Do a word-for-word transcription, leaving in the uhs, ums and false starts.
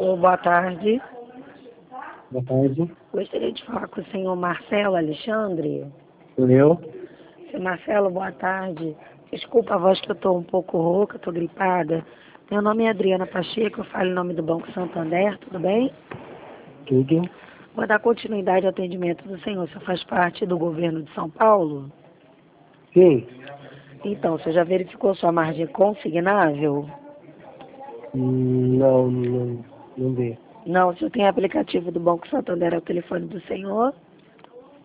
Alô, boa tarde. Boa tarde. Gostaria de falar com o senhor Marcelo Alexandre. Sou eu. Senhor Marcelo, boa tarde. Desculpa a voz que eu estou um pouco rouca, estou gripada. Meu nome é Adriana Pacheco, eu falo em nome do Banco Santander, tudo bem? Tudo. Vou dar continuidade ao atendimento do senhor. Você faz parte do governo de São Paulo? Sim. Então, você já verificou sua margem consignável? Hum, Não, não, não vi. Não, o senhor tem aplicativo do Banco Santander ao telefone do senhor?